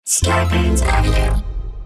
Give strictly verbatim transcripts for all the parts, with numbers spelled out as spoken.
Scarpins Avenue.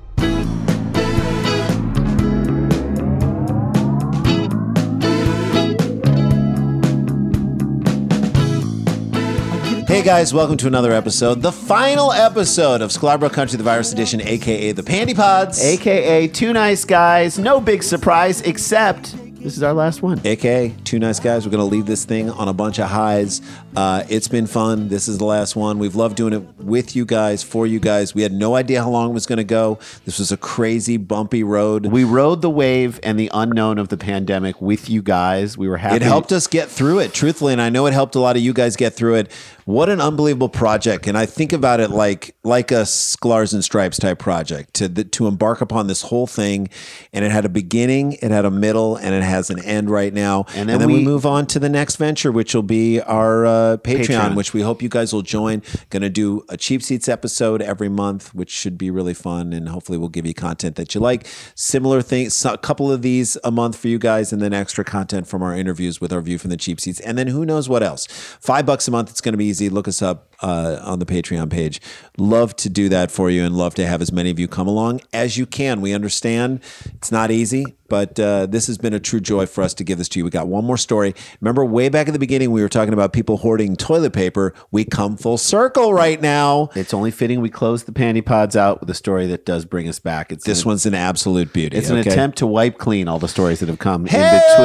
Hey guys, welcome to another episode, the final episode of Scarborough Country, the Virus Edition, aka the Pandy Pods, A K A Two Nice Guys. No big surprise, except this is our last one. A K A Two Nice Guys. We're going to leave this thing on a bunch of highs. Uh, it's been fun. This is the last one. We've loved doing it with you guys, for you guys. We had no idea how long it was going to go. This was a crazy, bumpy road. We rode the wave and the unknown of the pandemic with you guys. We were happy. It helped us get through it, truthfully, and I know it helped a lot of you guys get through it. What an unbelievable project. And I think about it like like a Scars and Stripes type project, to to embark upon this whole thing. And it had a beginning, it had a middle, and it has an end right now. And then, and then we, we move on to the next venture, which will be our uh, Patreon, Patreon, which we hope you guys will join. Going to do a Cheap Seats episode every month, which should be really fun. And hopefully we'll give you content that you like. Similar things, a couple of these a month for you guys, and then extra content from our interviews with our view from the Cheap Seats. And then who knows what else. Five bucks a month, it's going to be easy. Look us up uh, on the Patreon page. Love to do that for you and love to have as many of you come along as you can. We understand it's not easy, but uh, this has been a true joy for us to give this to you. We got one more story. Remember way back at the beginning, we were talking about people hoarding toilet paper. We come full circle right now. It's only fitting we close the Pandy Pods out with a story that does bring us back. It's this an, one's an absolute beauty. It's okay? an attempt to wipe clean all the stories that have come Help!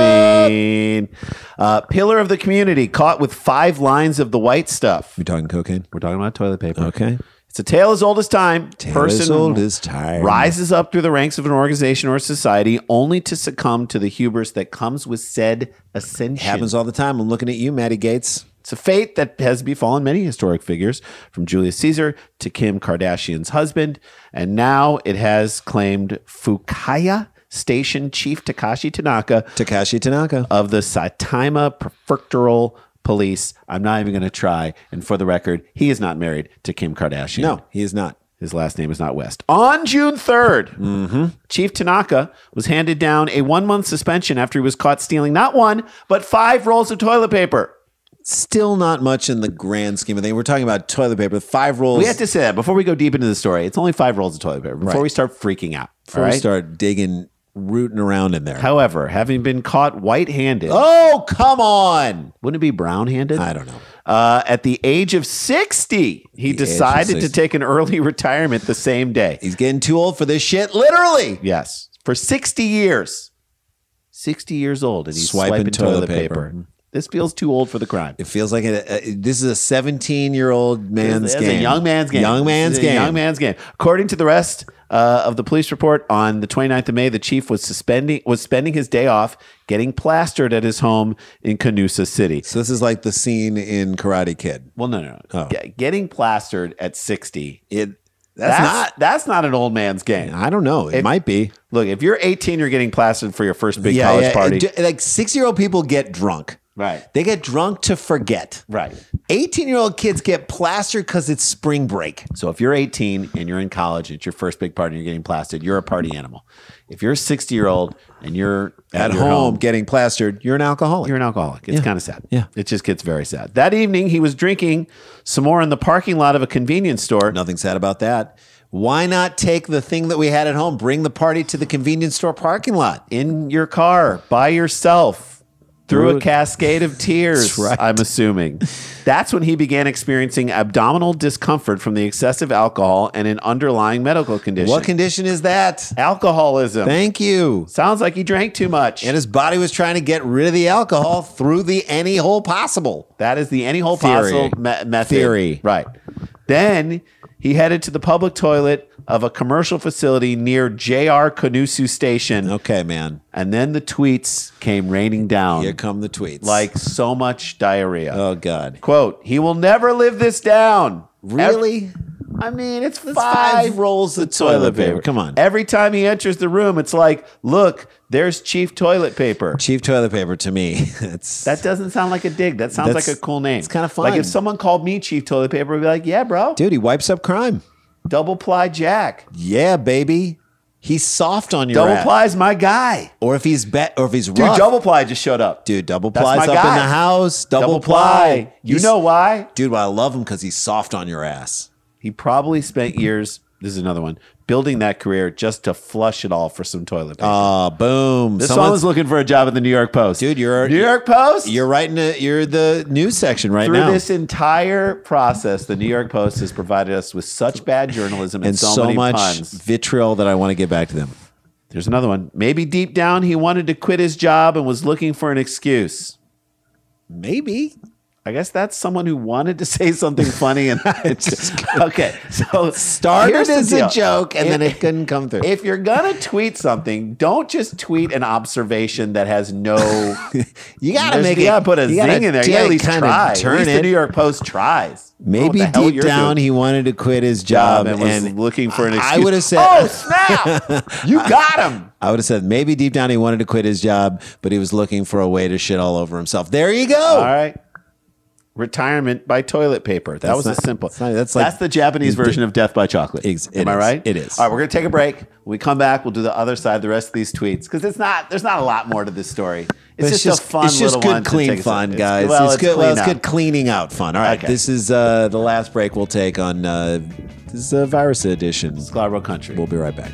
in between. Uh, pillar of the community caught with five lines of the white stuff. We talking cocaine? We're talking about toilet paper. Okay. It's a tale as old as time. Tale Person as old as time. rises up through the ranks of an organization or society only to succumb to the hubris that comes with said ascension. Happens all the time. I'm looking at you, Maddie Gates. It's a fate that has befallen many historic figures, from Julius Caesar to Kim Kardashian's husband, and now it has claimed Fukaya Station Chief Takashi Tanaka, Takashi Tanaka of the Saitama Prefectural Police. I'm not even going to try. And for the record, he is not married to Kim Kardashian. No, he is not. His last name is not West. On June third, mm-hmm. Chief Tanaka was handed down a one-month suspension after he was caught stealing not one, but five rolls of toilet paper. Still not much in the grand scheme of things. We're talking about toilet paper. Five rolls. We have to say that before we go deep into the story. It's only five rolls of toilet paper before right. we start freaking out. Before right? we start digging, rooting around in there. However, having been caught white-handed. Oh, come on. Wouldn't it be brown-handed? I don't know. Uh, at the age of sixty, he the decided to take an early retirement the same day. He's getting too old for this shit, literally. Yes. For sixty years. sixty years old, and he's swiping, swiping toilet, toilet paper. paper. This feels too old for the crime. It feels like a, a, this is a seventeen-year-old man's it's game. a young man's game. Young man's it's game. A young man's game. According to the rest uh, of the police report, on the twenty-ninth of May, the chief was suspending was spending his day off getting plastered at his home in Canusa City. So this is like the scene in Karate Kid. Well, no, no, no. Oh. Get, getting plastered at sixty. It that's, that's not that's not an old man's game. I don't know. It if, might be. Look, if you're eighteen, you're getting plastered for your first big yeah, college yeah. party. Like six-year-old people get drunk. Right. They get drunk to forget. Right. eighteen-year-old kids get plastered because it's spring break. So if you're eighteen and you're in college, it's your first big party and you're getting plastered, you're a party animal. If you're a sixty-year-old and you're at, at home, home getting plastered, you're an alcoholic. You're an alcoholic. It's yeah. kind of sad. Yeah. It just gets very sad. That evening, he was drinking some more in the parking lot of a convenience store. Nothing sad about that. Why not take the thing that we had at home, bring the party to the convenience store parking lot? In your car, by yourself. Through a cascade of tears, That's right. I'm assuming. That's when he began experiencing abdominal discomfort from the excessive alcohol and an underlying medical condition. What condition is that? Alcoholism. Thank you. Sounds like he drank too much. And his body was trying to get rid of the alcohol through the any hole possible. That is the any hole Theory. possible me- method. Theory. Right. Then he headed to the public toilet of a commercial facility near J R Canusu Station. Okay, man. And then the tweets came raining down. Here come the tweets. Like so much diarrhea. Oh, God. Quote, he will never live this down. Really? Every, I mean, it's That's five, five rolls of toilet paper. Come on. Every time he enters the room, it's like, look, there's Chief Toilet Paper. Chief Toilet Paper to me. It's, That doesn't sound like a dig. That sounds That's- like a cool name. it's kinda fun. Like if someone called me Chief Toilet Paper, I'd be like, yeah, bro. dude, he wipes up crime. Double ply Jack. Yeah, baby. He's soft on your Double ass. ply's my guy. Or if he's bet, or if he's Dude, rough. double ply just showed up. Dude, double That's ply's my up guy. in the house. Double, Double ply. ply. You He's- know why? Dude, well, I love him because he's soft on your ass. He probably spent years, this is another one, building that career just to flush it all for some toilet paper. Oh, boom. this Someone's- someone's looking for a job at the New York Post. Dude, you're New York Post? You're writing it. You're the news section right Through now. this entire process, the New York Post has provided us with such bad journalism and, and so, so, many much puns. vitriol that I want to get back to them. There's another one. Maybe deep down he wanted to quit his job and was looking for an excuse. Maybe. I guess that's someone who wanted to say something funny and it's just okay. So Started here's the as a deal. joke and If- then it couldn't come through. If you're gonna tweet something, don't just tweet an observation that has no. You gotta There's- make you it- gotta put a you gotta zing in there. You yeah, gotta at least kinda try. turn at least it. the New York Post tries. I don't know Maybe what the hell deep you're down doing. he wanted to quit his job job and was looking for an excuse. I would have said. "Oh snap! You got him." I would have said maybe deep down he wanted to quit his job, but he was looking for a way to shit all over himself. There you go. All right. Retirement by toilet paper. That That's was not- a simple. that's not- that's like- the Japanese version of death by chocolate. Ex- Am it I is. right? It is. All right, we're gonna take a break. When we come back, we'll do the other side, the rest of these tweets, because it's not. There's not a lot more to this story. It's, It's just, a fun it's just little good, one to clean take us- fun, it's- guys. Well, it's, it's good. Well, clean it's up. good cleaning out fun. All right, Okay. this is uh, the last break we'll take on uh, this is a virus edition. Scarborough Country. We'll be right back.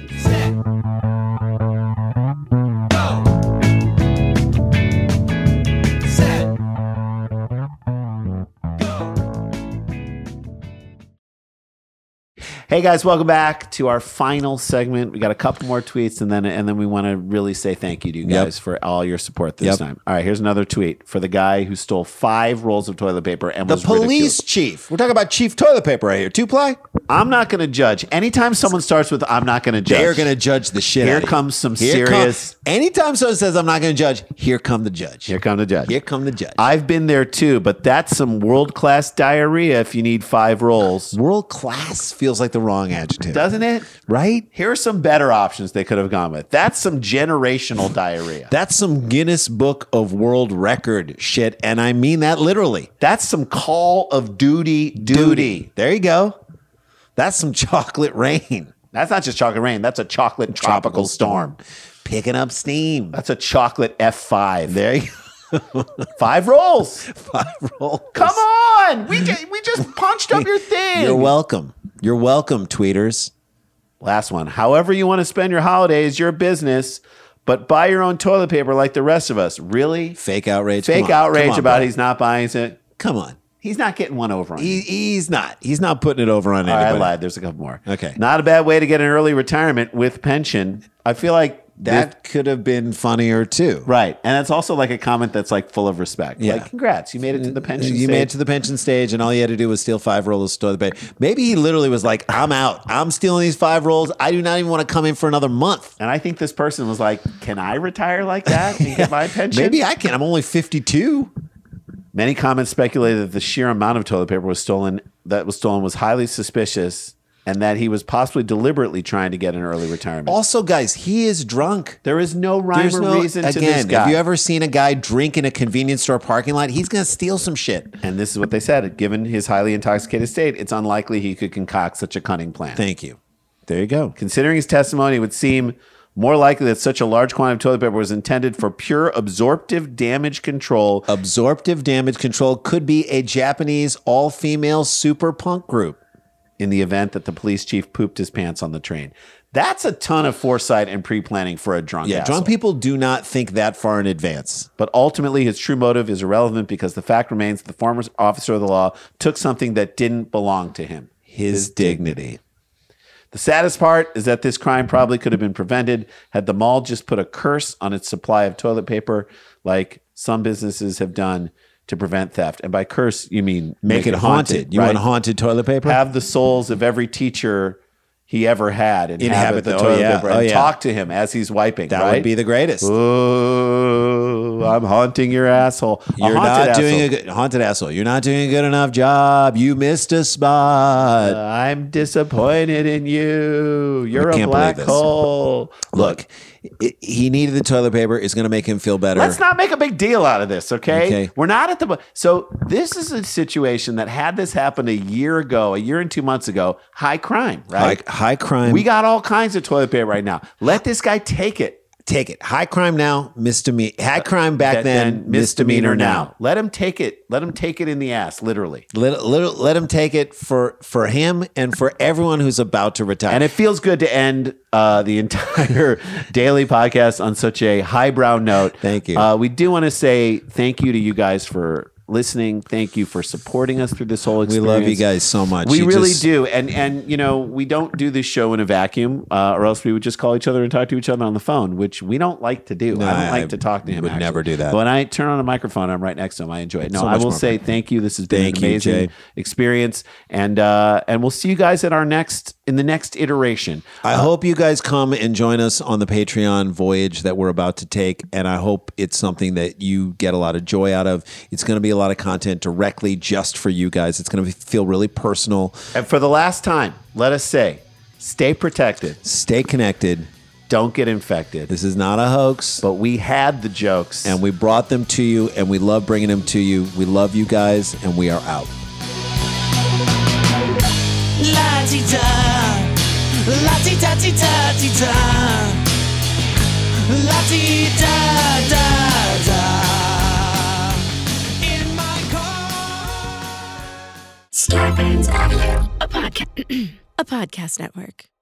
Hey guys, welcome back to our final segment. We got a couple more tweets, and then and then we want to really say thank you to you guys Yep. for all your support this Yep. time. All right, here's another tweet for the guy who stole five rolls of toilet paper and The was police ridiculed. chief. We're talking about chief toilet paper right here. Two ply. I'm not going to judge. Anytime someone starts with "I'm not going to judge," They're going to judge the shit. Here out of you. comes some Here serious- Come, anytime someone says I'm not going to judge, here come the judge. Here come the judge. Here come the judge. I've been there too, but that's some world class diarrhea. If you need five rolls, World class feels like the wrong adjective, doesn't it? right? Here are some better options they could have gone with. That's some generational diarrhea. That's some Guinness Book of World Record shit, and I mean that literally. That's some Call of Duty duty. There you go. That's some chocolate rain. That's not just chocolate rain. That's a chocolate tropical storm. Picking up steam. That's a chocolate F five. There you go. Five rolls. Five rolls. Come on. We just, we just punched up your thing. You're welcome. You're welcome, tweeters. Last one. However you want to spend your holidays, your business, but buy your own toilet paper like the rest of us. Really? Fake outrage. Fake Come on. outrage Come on, about bro. he's not buying it. Come on. He's not getting one over on you. He, he's not. He's not putting it over on All right, I anybody. lied. There's a couple more. Okay. Not a bad way to get an early retirement with pension. I feel like That could have been funnier too. right. And it's also like a comment that's like full of respect. Yeah. Like, congrats. You made it to the pension You stage. made it to the pension stage, and all you had to do was steal five rolls of toilet paper. Maybe he literally was like, "I'm out. I'm stealing these five rolls. I do not even want to come in for another month. And I think this person was like, can I retire like that and get my pension? Maybe I can. I'm only fifty-two." Many comments speculated that the sheer amount of toilet paper was stolen that was stolen was highly suspicious and that he was possibly deliberately trying to get an early retirement. Also, guys, he is drunk. There is no rhyme There's or no reason to this again. guy. Have you ever seen a guy drink in a convenience store parking lot? He's gonna steal some shit. and this is what they said. Given his highly intoxicated state, it's unlikely he could concoct such a cunning plan. Thank you. There you go. Considering his testimony, it would seem more likely that such a large quantity of toilet paper was intended for pure absorptive damage control. Absorptive damage control could be a Japanese all-female super punk group. In the event that the police chief pooped his pants on the train. That's a ton of foresight and pre-planning for a drunk Yeah, asshole. drunk people do not think that far in advance. But ultimately, his true motive is irrelevant because the fact remains that the former officer of the law took something that didn't belong to him. His dignity. The saddest part is that this crime probably could have been prevented had the mall just put a curse on its supply of toilet paper like some businesses have done to prevent theft. And by curse, you mean Make, it haunted. You right? want haunted toilet paper? Have the souls of every teacher he ever had inhabit, Inhabit the the- oh, toilet yeah. paper Oh, and yeah. talk to him as he's wiping. that right? would be the greatest. Oh, I'm haunting your asshole. A You're haunted not doing asshole. a good haunted asshole. You're not doing a good enough job. You missed a spot. I'm disappointed in you. You're I a can't black believe this. hole. Look, it, he needed the toilet paper. It's going to make him feel better. Let's not make a big deal out of this, okay? Okay. We're not at the so this is a situation that had this happen a year ago, a year and two months ago, high crime, high, right? high crime. We got all kinds of toilet paper right now. Let this guy take it. take it. High crime now, misdemeanor. High crime back That- then, misdemeanor now. Let him take it. Let him take it in the ass, literally. Let, let, let him take it for, for him and for everyone who's about to retire. And it feels good to end uh, the entire daily podcast on such a highbrow note. Thank you. Uh, we do want to say thank you to you guys for listening. Thank you for supporting us through this whole we experience. love you guys so much. We You really just- do. And, and, you know, we don't do this show in a vacuum, uh, or else we would just call each other and talk to each other on the phone, which we don't like to do. No, I don't I- like to talk to him. would actually. never do that. But when I turn on a microphone, I'm right next to him. I enjoy it. No, So I much will more say fun. thank you. This has been Thank an you, amazing Jay. experience. And, uh, and we'll see you guys at our next, in the next iteration. I hope you guys come and join us on the Patreon voyage that we're about to take. And I hope it's something that you get a lot of joy out of. It's going to be a lot of content directly just for you guys. It's going to feel really personal. And for the last time, let us say, stay protected. Stay connected. Don't get infected. This is not a hoax. But we had the jokes. And we brought them to you, and we love bringing them to you. We love you guys, and we are out. La-ti-da, la-ti-da-ti-da-ti-da, la-ti-da-da-da. In my car. Scarpins Avenue, a podcast, a podcast network.